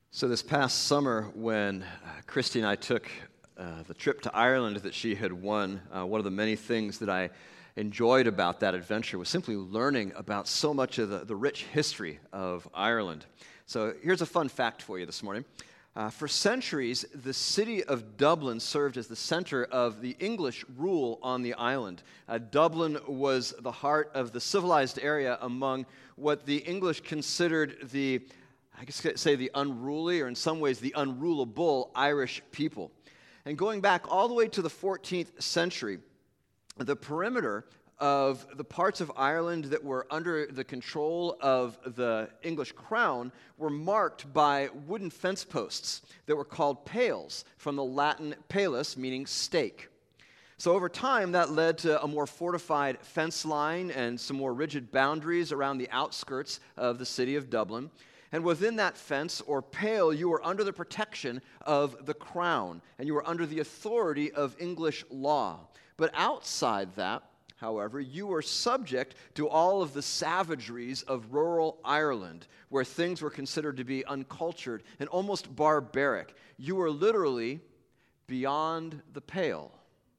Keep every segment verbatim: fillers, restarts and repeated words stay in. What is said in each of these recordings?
So this past summer, when uh, Christy and I took uh, the trip to Ireland that she had won, uh, one of the many things that I enjoyed about that adventure was simply learning about so much of the, the rich history of Ireland. So here's a fun fact for you this morning. Uh, for centuries, the city of Dublin served as the center of the English rule on the island. Uh, Dublin was the heart of the civilized area among what the English considered the I guess I could say the unruly, or in some ways the unrulable Irish people. And going back all the way to the fourteenth century, the perimeter of the parts of Ireland that were under the control of the English crown were marked by wooden fence posts that were called pales, from the Latin palus, meaning stake. So over time, that led to a more fortified fence line and some more rigid boundaries around the outskirts of the city of Dublin. And within that fence or pale, you were under the protection of the crown, and you were under the authority of English law. But outside that, however, you were subject to all of the savageries of rural Ireland, where things were considered to be uncultured and almost barbaric. You were literally beyond the pale.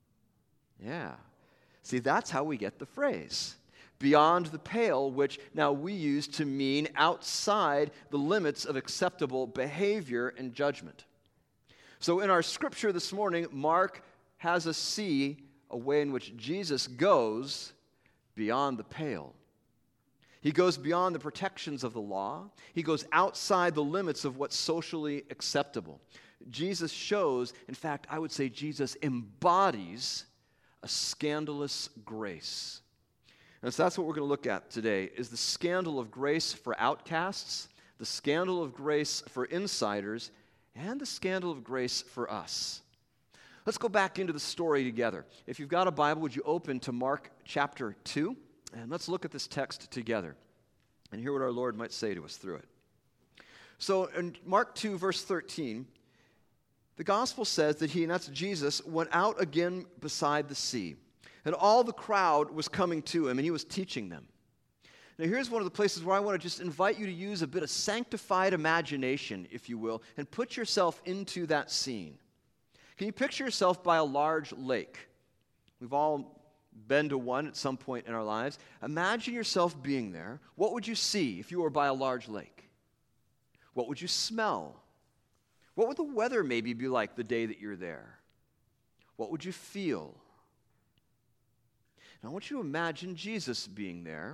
Yeah. See, that's how we get the phrase. Beyond the pale, which now we use to mean outside the limits of acceptable behavior and judgment. So in our scripture this morning, Mark has us see a way in which Jesus goes beyond the pale. He goes beyond the protections of the law. He goes outside the limits of what's socially acceptable. Jesus shows, in fact, I would say Jesus embodies a scandalous grace. And so that's what we're going to look at today, is the scandal of grace for outcasts, the scandal of grace for insiders, and the scandal of grace for us. Let's go back into the story together. If you've got a Bible, would you open to Mark chapter two? And let's look at this text together and hear what our Lord might say to us through it. So in Mark two, verse thirteen, the gospel says that he, and that's Jesus, went out again beside the sea. And all the crowd was coming to him, and he was teaching them. Now, here's one of the places where I want to just invite you to use a bit of sanctified imagination, if you will, and put yourself into that scene. Can you picture yourself by a large lake? We've all been to one at some point in our lives. Imagine yourself being there. What would you see if you were by a large lake? What would you smell? What would the weather maybe be like the day that you're there? What would you feel? Now, I want you to imagine Jesus being there,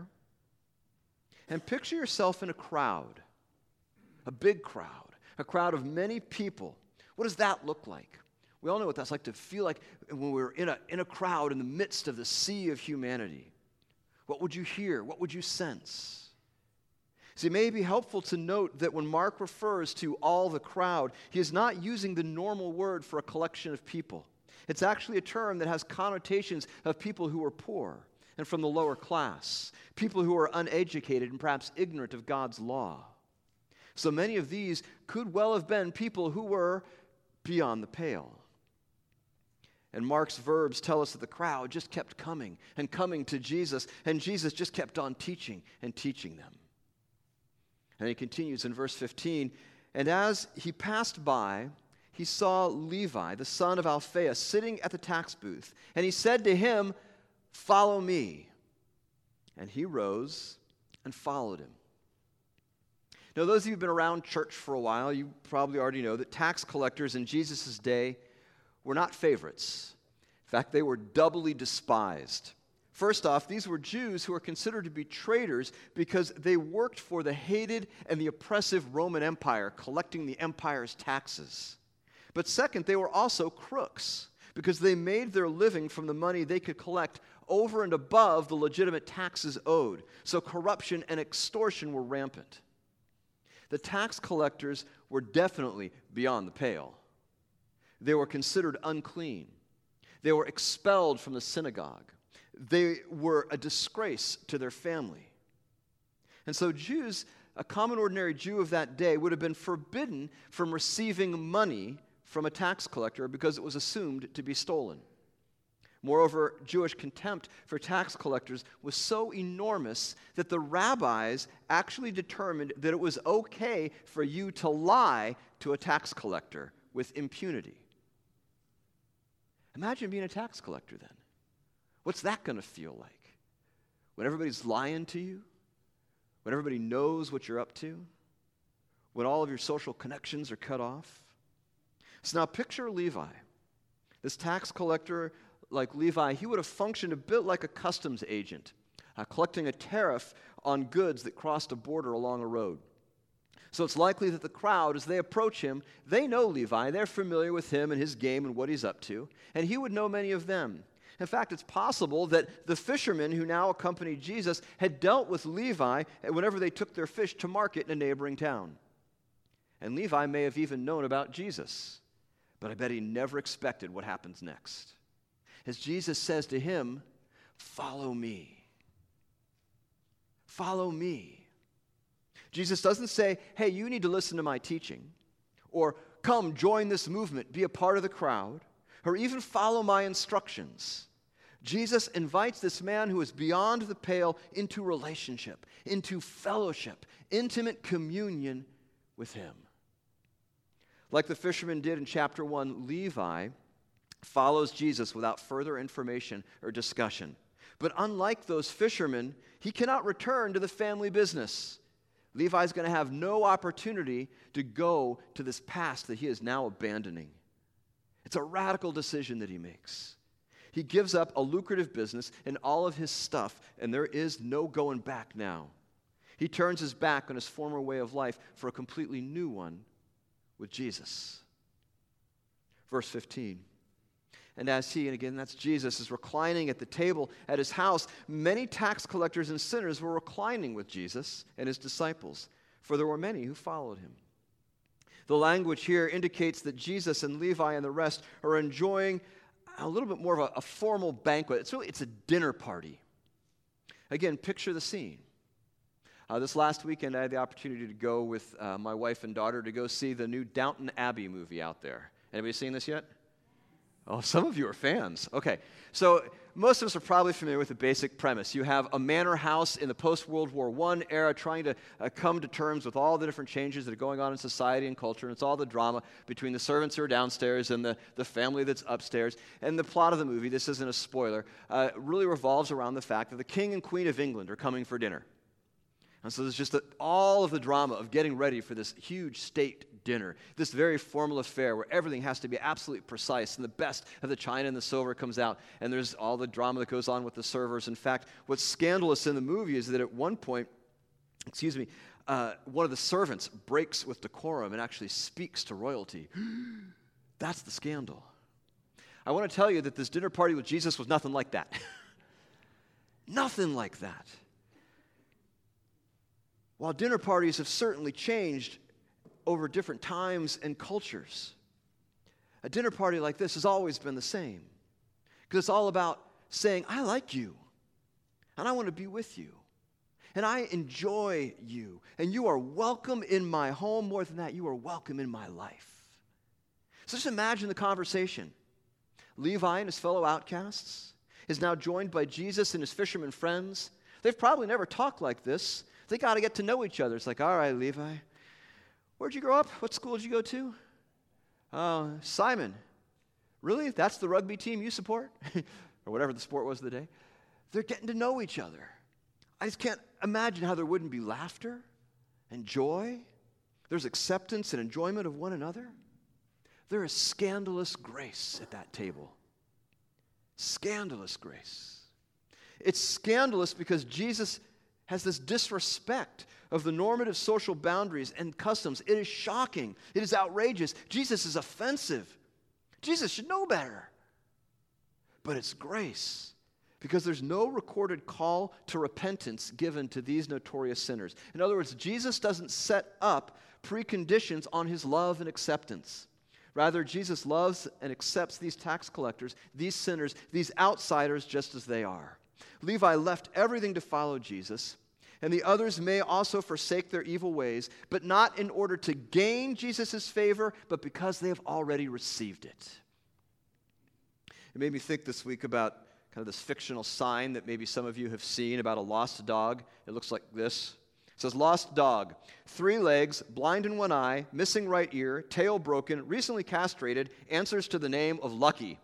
and picture yourself in a crowd, a big crowd, a crowd of many people. What does that look like? We all know what that's like to feel like when we're in a, in a crowd in the midst of the sea of humanity. What would you hear? What would you sense? See, it may be helpful to note that when Mark refers to all the crowd, he is not using the normal word for a collection of people. It's actually a term that has connotations of people who are poor and from the lower class, people who are uneducated and perhaps ignorant of God's law. So many of these could well have been people who were beyond the pale. And Mark's verbs tell us that the crowd just kept coming and coming to Jesus, and Jesus just kept on teaching and teaching them. And he continues in verse fifteen, and as he passed by, he saw Levi, the son of Alphaeus, sitting at the tax booth. And he said to him, "Follow me." And he rose and followed him. Now, those of you who've been around church for a while, you probably already know that tax collectors in Jesus' day were not favorites. In fact, they were doubly despised. First off, these were Jews who were considered to be traitors because they worked for the hated and the oppressive Roman Empire, collecting the empire's taxes. But second, they were also crooks because they made their living from the money they could collect over and above the legitimate taxes owed. So corruption and extortion were rampant. The tax collectors were definitely beyond the pale. They were considered unclean. They were expelled from the synagogue. They were a disgrace to their family. And so Jews, a common ordinary Jew of that day, would have been forbidden from receiving money from a tax collector because it was assumed to be stolen. Moreover, Jewish contempt for tax collectors was so enormous that the rabbis actually determined that it was okay for you to lie to a tax collector with impunity. Imagine being a tax collector then. What's that going to feel like? When everybody's lying to you? When everybody knows what you're up to? When all of your social connections are cut off? So now picture Levi. This tax collector like Levi, he would have functioned a bit like a customs agent, uh, collecting a tariff on goods that crossed a border along a road. So it's likely that the crowd, as they approach him, they know Levi, they're familiar with him and his game and what he's up to, and he would know many of them. In fact, it's possible that the fishermen who now accompanied Jesus had dealt with Levi whenever they took their fish to market in a neighboring town. And Levi may have even known about Jesus, but I bet he never expected what happens next. As Jesus says to him, "Follow me. Follow me." Jesus doesn't say, "Hey, you need to listen to my teaching," or "Come, join this movement, be a part of the crowd," or even "Follow my instructions." Jesus invites this man who is beyond the pale into relationship, into fellowship, intimate communion with him. Like the fisherman did in chapter one, Levi follows Jesus without further information or discussion. But unlike those fishermen, he cannot return to the family business. Levi's going to have no opportunity to go to this past that he is now abandoning. It's a radical decision that he makes. He gives up a lucrative business and all of his stuff, and there is no going back now. He turns his back on his former way of life for a completely new one with Jesus. Verse fifteen. And as he, and again that's Jesus, is reclining at the table at his house, many tax collectors and sinners were reclining with Jesus and his disciples, for there were many who followed him. The language here indicates that Jesus and Levi and the rest are enjoying a little bit more of a, a formal banquet. It's really, it's a dinner party. Again, picture the scene. Uh, this last weekend, I had the opportunity to go with uh, my wife and daughter to go see the new Downton Abbey movie out there. Anybody seen this yet? Oh, some of you are fans. Okay, so most of us are probably familiar with the basic premise. You have a manor house in the post-World War One era trying to uh, come to terms with all the different changes that are going on in society and culture, and it's all the drama between the servants who are downstairs and the, the family that's upstairs. And the plot of the movie, this isn't a spoiler, uh, really revolves around the fact that the King and Queen of England are coming for dinner. And so there's just a, all of the drama of getting ready for this huge state dinner, this very formal affair where everything has to be absolutely precise, and the best of the china and the silver comes out, and there's all the drama that goes on with the servers. In fact, what's scandalous in the movie is that at one point, excuse me, uh, one of the servants breaks with decorum and actually speaks to royalty. That's the scandal. I want to tell you that this dinner party with Jesus was nothing like that. Nothing like that. While dinner parties have certainly changed over different times and cultures, a dinner party like this has always been the same. Because it's all about saying, I like you, and I want to be with you, and I enjoy you, and you are welcome in my home. More than that, you are welcome in my life. So just imagine the conversation. Levi and his fellow outcasts is now joined by Jesus and his fishermen friends. They've probably never talked like this. They got to get to know each other. It's like, all right, Levi, where'd you grow up? What school did you go to? Uh, Simon. Really? That's the rugby team you support? Or whatever the sport was of the day. They're getting to know each other. I just can't imagine how there wouldn't be laughter and joy. There's acceptance and enjoyment of one another. There is scandalous grace at that table. Scandalous grace. It's scandalous because Jesus has this disrespect of the normative social boundaries and customs. It is shocking. It is outrageous. Jesus is offensive. Jesus should know better. But it's grace, because there's no recorded call to repentance given to these notorious sinners. In other words, Jesus doesn't set up preconditions on his love and acceptance. Rather, Jesus loves and accepts these tax collectors, these sinners, these outsiders just as they are. Levi left everything to follow Jesus, and the others may also forsake their evil ways, but not in order to gain Jesus' favor, but because they have already received it. It made me think this week about kind of this fictional sign that maybe some of you have seen about a lost dog. It looks like this. It says, lost dog, three legs, blind in one eye, missing right ear, tail broken, recently castrated, answers to the name of Lucky.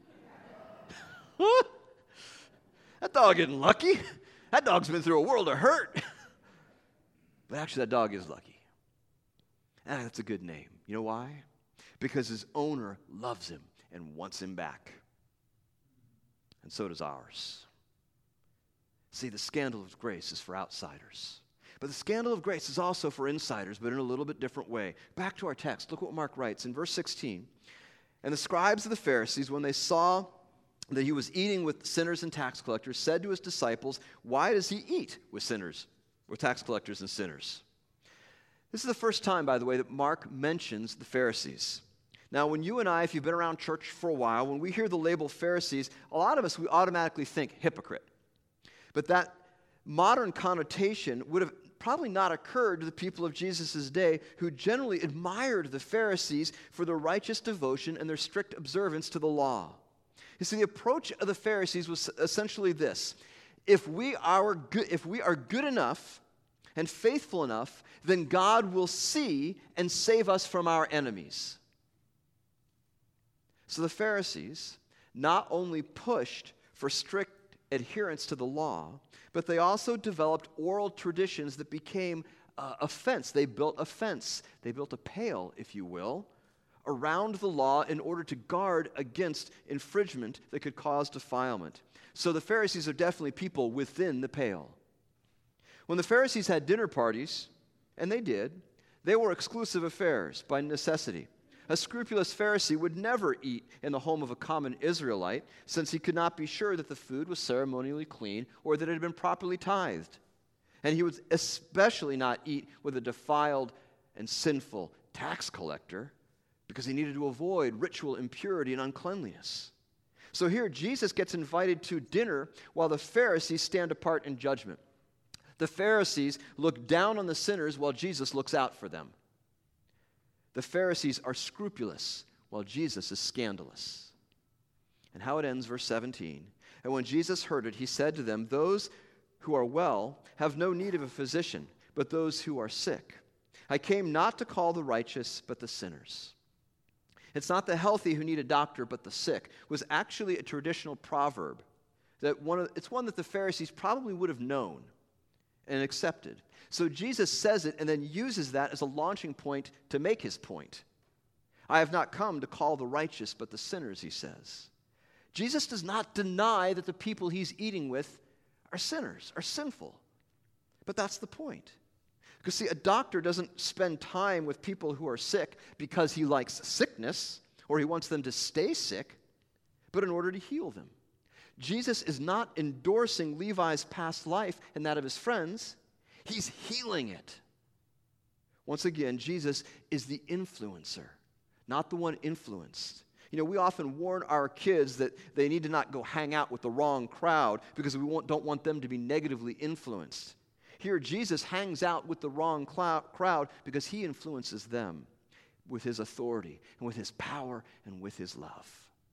That dog isn't lucky. That dog's been through a world of hurt. But actually, that dog is lucky. And that's a good name. You know why? Because his owner loves him and wants him back. And so does ours. See, the scandal of grace is for outsiders. But the scandal of grace is also for insiders, but in a little bit different way. Back to our text. Look what Mark writes in verse sixteen. And the scribes of the Pharisees, when they saw that he was eating with sinners and tax collectors, said to his disciples, why does he eat with sinners, with tax collectors and sinners? This is the first time, by the way, that Mark mentions the Pharisees. Now, when you and I, if you've been around church for a while, when we hear the label Pharisees, a lot of us, we automatically think hypocrite. But that modern connotation would have probably not occurred to the people of Jesus' day, who generally admired the Pharisees for their righteous devotion and their strict observance to the law. You see, the approach of the Pharisees was essentially this. If we are good, if we are good enough and faithful enough, then God will see and save us from our enemies. So the Pharisees not only pushed for strict adherence to the law, but they also developed oral traditions that became uh, a fence. They built a fence. They built a pale, if you will, around the law in order to guard against infringement that could cause defilement. So the Pharisees are definitely people within the pale. When the Pharisees had dinner parties, and they did, they were exclusive affairs by necessity. A scrupulous Pharisee would never eat in the home of a common Israelite, since he could not be sure that the food was ceremonially clean or that it had been properly tithed. And he would especially not eat with a defiled and sinful tax collector, because he needed to avoid ritual impurity and uncleanliness. So here, Jesus gets invited to dinner while the Pharisees stand apart in judgment. The Pharisees look down on the sinners while Jesus looks out for them. The Pharisees are scrupulous while Jesus is scandalous. And how it ends, verse seventeen. And when Jesus heard it, he said to them, those who are well have no need of a physician, but those who are sick. I came not to call the righteous, but the sinners. It's not the healthy who need a doctor, but the sick. It was actually a traditional proverb. That one of, it's one that the Pharisees probably would have known and accepted. So Jesus says it and then uses that as a launching point to make his point. I have not come to call the righteous, but the sinners, he says. Jesus does not deny that the people he's eating with are sinners, are sinful. But that's the point. Because, see, a doctor doesn't spend time with people who are sick because he likes sickness or he wants them to stay sick, but in order to heal them. Jesus is not endorsing Levi's past life and that of his friends. He's healing it. Once again, Jesus is the influencer, not the one influenced. You know, we often warn our kids that they need to not go hang out with the wrong crowd because we don't want them to be negatively influenced. Here, Jesus hangs out with the wrong crowd because he influences them with his authority and with his power and with his love.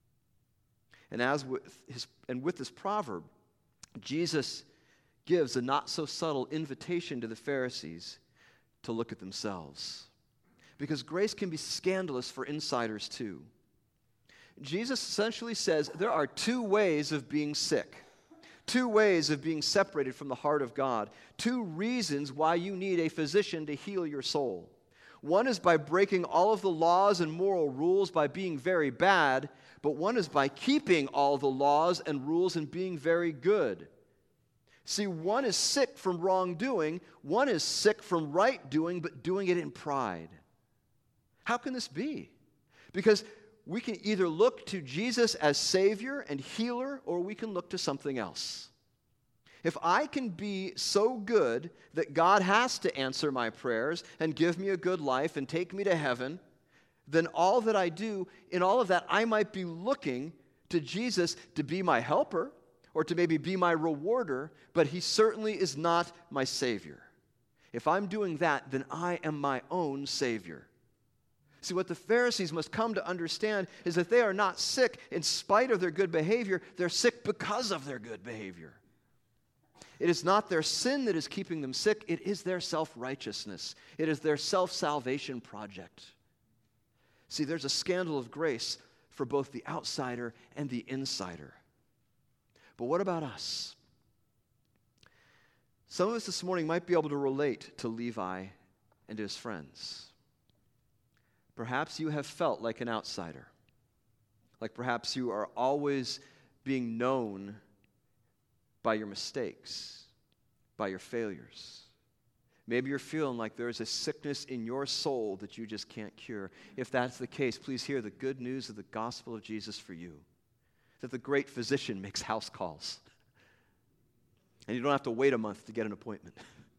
And as with his, and with this proverb, Jesus gives a not-so-subtle invitation to the Pharisees to look at themselves. Because grace can be scandalous for insiders too. Jesus essentially says there are two ways of being sick. Two ways of being separated from the heart of God. Two reasons why you need a physician to heal your soul. One is by breaking all of the laws and moral rules by being very bad, but one is by keeping all the laws and rules and being very good. See, one is sick from wrongdoing, one is sick from right doing, but doing it in pride. How can this be? Because we can either look to Jesus as Savior and healer, or we can look to something else. If I can be so good that God has to answer my prayers and give me a good life and take me to heaven, then all that I do, in all of that, I might be looking to Jesus to be my helper or to maybe be my rewarder, but he certainly is not my Savior. If I'm doing that, then I am my own Savior. See, what the Pharisees must come to understand is that they are not sick in spite of their good behavior. They're sick because of their good behavior. It is not their sin that is keeping them sick. It is their self-righteousness. It is their self-salvation project. See, there's a scandal of grace for both the outsider and the insider. But what about us? Some of us this morning might be able to relate to Levi and his friends. Perhaps you have felt like an outsider. Like perhaps you are always being known by your mistakes, by your failures. Maybe you're feeling like there's a sickness in your soul that you just can't cure. If that's the case, please hear the good news of the gospel of Jesus for you. That the great physician makes house calls. And you don't have to wait a month to get an appointment.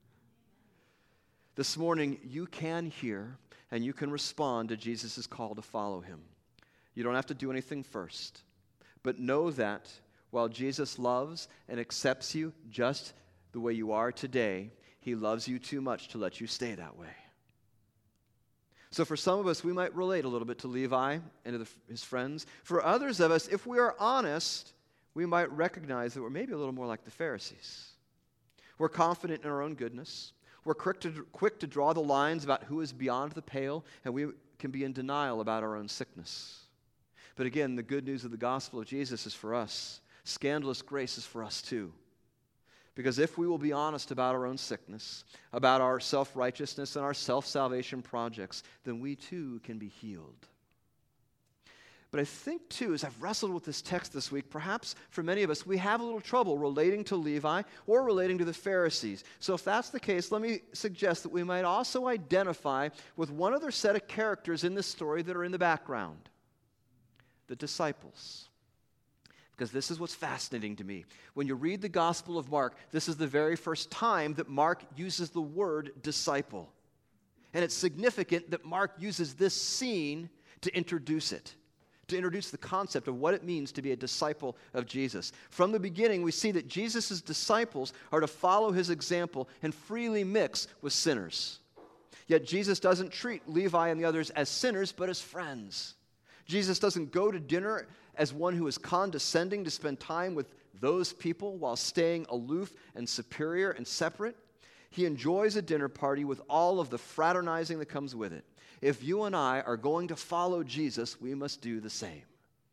This morning, you can hear and you can respond to Jesus' call to follow him. You don't have to do anything first. But know that while Jesus loves and accepts you just the way you are today, he loves you too much to let you stay that way. So for some of us, we might relate a little bit to Levi and to the, his friends. For others of us, if we are honest, we might recognize that we're maybe a little more like the Pharisees. We're confident in our own goodness. We're quick to, quick to draw the lines about who is beyond the pale, and we can be in denial about our own sickness. But again, the good news of the gospel of Jesus is for us. Scandalous grace is for us too. Because if we will be honest about our own sickness, about our self-righteousness and our self-salvation projects, then we too can be healed. But I think too, as I've wrestled with this text this week, perhaps for many of us, we have a little trouble relating to Levi or relating to the Pharisees. So if that's the case, let me suggest that we might also identify with one other set of characters in this story that are in the background. The disciples. Because this is what's fascinating to me. When you read the Gospel of Mark, this is the very first time that Mark uses the word disciple. And it's significant that Mark uses this scene to introduce it, to introduce the concept of what it means to be a disciple of Jesus. From the beginning, we see that Jesus' disciples are to follow his example and freely mix with sinners. Yet Jesus doesn't treat Levi and the others as sinners, but as friends. Jesus doesn't go to dinner as one who is condescending to spend time with those people while staying aloof and superior and separate. He enjoys a dinner party with all of the fraternizing that comes with it. If you and I are going to follow Jesus, we must do the same.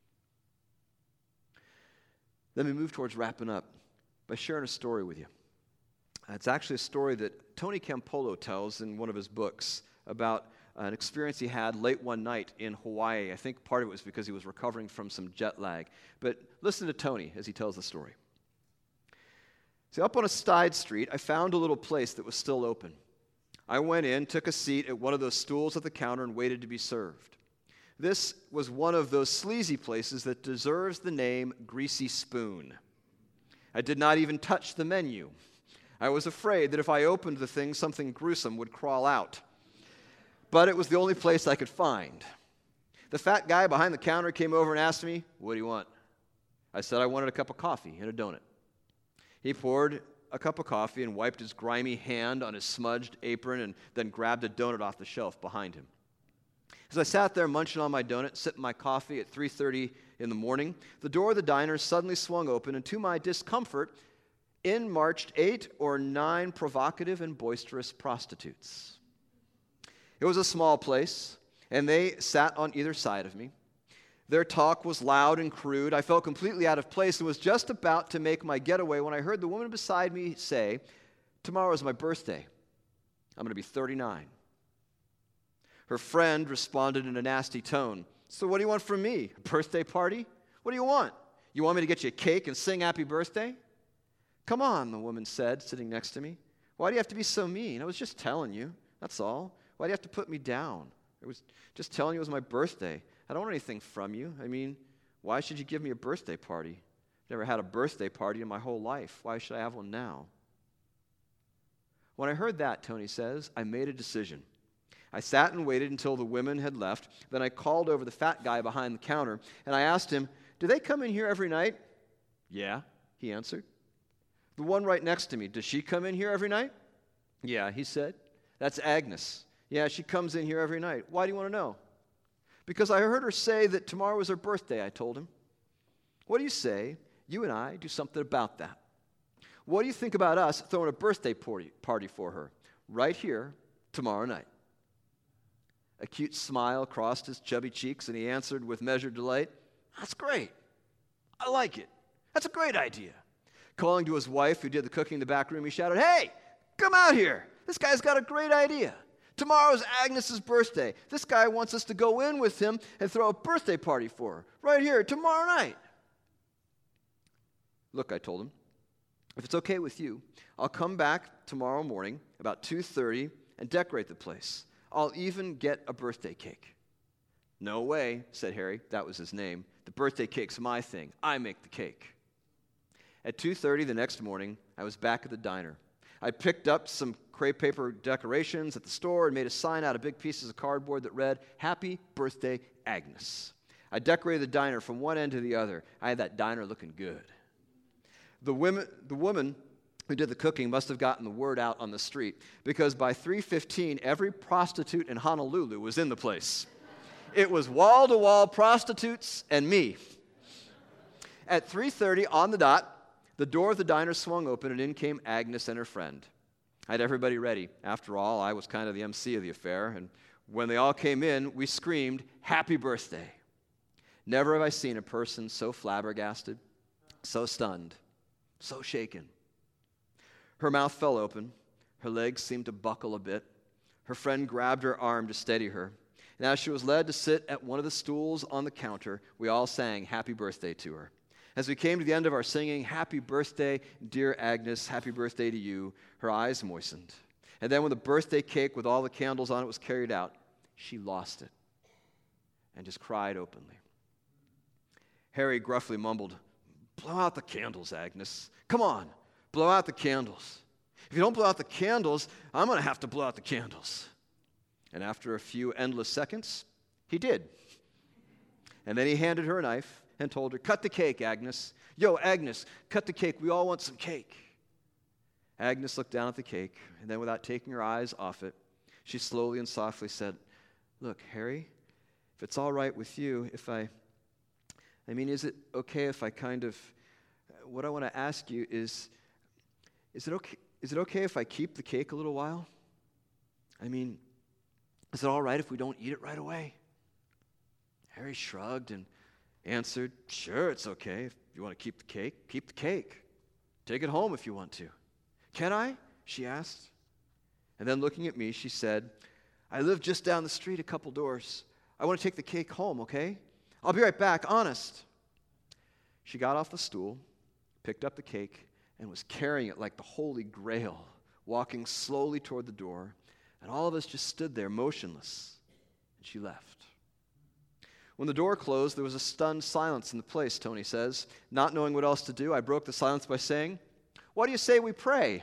Let me move towards wrapping up by sharing a story with you. It's actually a story that Tony Campolo tells in one of his books about an experience he had late one night in Hawaii. I think part of it was because he was recovering from some jet lag. But listen to Tony as he tells the story. See, up on a side street, I found a little place that was still open. I went in, took a seat at one of those stools at the counter, and waited to be served. This was one of those sleazy places that deserves the name Greasy Spoon. I did not even touch the menu. I was afraid that if I opened the thing, something gruesome would crawl out. But it was the only place I could find. The fat guy behind the counter came over and asked me, "What do you want?" I said I wanted a cup of coffee and a donut. He poured a cup of coffee and wiped his grimy hand on his smudged apron and then grabbed a donut off the shelf behind him. As I sat there munching on my donut, sipping my coffee at three thirty in the morning, the door of the diner suddenly swung open, and to my discomfort, in marched eight or nine provocative and boisterous prostitutes. It was a small place, and they sat on either side of me. Their talk was loud and crude. I felt completely out of place and was just about to make my getaway when I heard the woman beside me say, "Tomorrow is my birthday. I'm going to be thirty-nine. Her friend responded in a nasty tone, "So what do you want from me? A birthday party? What do you want? You want me to get you a cake and sing happy birthday?" "Come on," the woman said, sitting next to me. "Why do you have to be so mean? I was just telling you, that's all. Why do you have to put me down? I was just telling you it was my birthday. I don't want anything from you. I mean, why should you give me a birthday party? I've never had a birthday party in my whole life. Why should I have one now?" When I heard that, Tony says, I made a decision. I sat and waited until the women had left. Then I called over the fat guy behind the counter, and I asked him, "Do they come in here every night?" "Yeah," he answered. "The one right next to me, does she come in here every night?" "Yeah," he said. "That's Agnes. Yeah, she comes in here every night. Why do you want to know?" Because I heard her say that tomorrow was her birthday, I told him. What do you say you and I do something about that? What do you think about us throwing a birthday party, party for her right here tomorrow night? A cute smile crossed his chubby cheeks, and he answered with measured delight, That's great. I like it. That's a great idea. Calling to his wife, who did the cooking in the back room, he shouted, Hey, come out here. This guy's got a great idea. Tomorrow's Agnes's birthday. This guy wants us to go in with him and throw a birthday party for her right here tomorrow night. Look, I told him, if it's okay with you, I'll come back tomorrow morning about two thirty and decorate the place. I'll even get a birthday cake. No way, said Harry. That was his name. The birthday cake's my thing. I make the cake. At two thirty the next morning, I was back at the diner. I picked up some crepe paper decorations at the store and made a sign out of big pieces of cardboard that read, Happy Birthday, Agnes. I decorated the diner from one end to the other. I had that diner looking good. The women, the woman who did the cooking must have gotten the word out on the street, because by three fifteen, every prostitute in Honolulu was in the place. It was wall-to-wall prostitutes and me. At three thirty on the dot, the door of the diner swung open, and in came Agnes and her friend. I had everybody ready. After all, I was kind of the M C of the affair, and when they all came in, we screamed, Happy birthday. Never have I seen a person so flabbergasted, so stunned, so shaken. Her mouth fell open. Her legs seemed to buckle a bit. Her friend grabbed her arm to steady her. And as she was led to sit at one of the stools on the counter, we all sang happy birthday to her. As we came to the end of our singing, happy birthday, dear Agnes, happy birthday to you, her eyes moistened. And then when the birthday cake with all the candles on it was carried out, she lost it and just cried openly. Harry gruffly mumbled, Blow out the candles, Agnes. Come on, blow out the candles. If you don't blow out the candles, I'm going to have to blow out the candles. And after a few endless seconds, he did. And then he handed her a knife and told her, Cut the cake, Agnes. Yo, Agnes, cut the cake. We all want some cake. Agnes looked down at the cake, and then without taking her eyes off it, she slowly and softly said, Look, Harry, if it's all right with you, if I, I mean, is it okay if I kind of, what I want to ask you is, is it okay, is it okay if I keep the cake a little while? I mean, is it all right if we don't eat it right away? Harry shrugged and answered, Sure, it's okay. If you want to keep the cake, keep the cake. Take it home if you want to. Can I? She asked. And then looking at me, she said, I live just down the street a couple doors. I want to take the cake home, okay? I'll be right back, honest. She got off the stool, picked up the cake, and was carrying it like the Holy Grail, walking slowly toward the door, and all of us just stood there motionless, and she left. When the door closed, there was a stunned silence in the place, Tony says. Not knowing what else to do, I broke the silence by saying, What do you say we pray?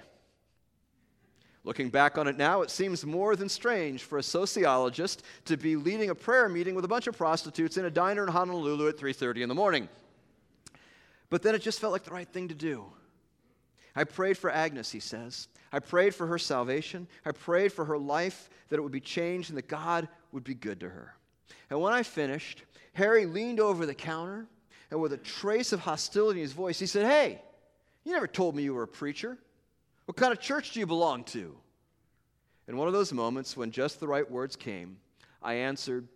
Looking back on it now, it seems more than strange for a sociologist to be leading a prayer meeting with a bunch of prostitutes in a diner in Honolulu at three thirty in the morning. But then it just felt like the right thing to do. I prayed for Agnes, he says. I prayed for her salvation. I prayed for her life, that it would be changed and that God would be good to her. And when I finished, Harry leaned over the counter, and with a trace of hostility in his voice, he said, Hey, you never told me you were a preacher. What kind of church do you belong to? In one of those moments when just the right words came, I answered,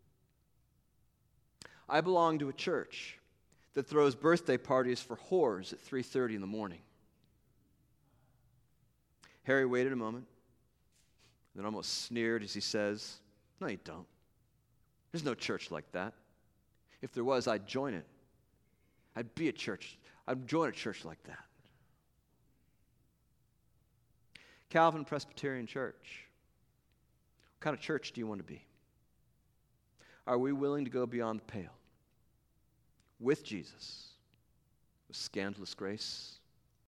I belong to a church that throws birthday parties for whores at three thirty in the morning. Harry waited a moment, then almost sneered as he says, No, you don't. There's no church like that. If there was, I'd join it. I'd be a church. I'd join a church like that. Calvin Presbyterian Church. What kind of church do you want to be? Are we willing to go beyond the pale with Jesus, with scandalous grace,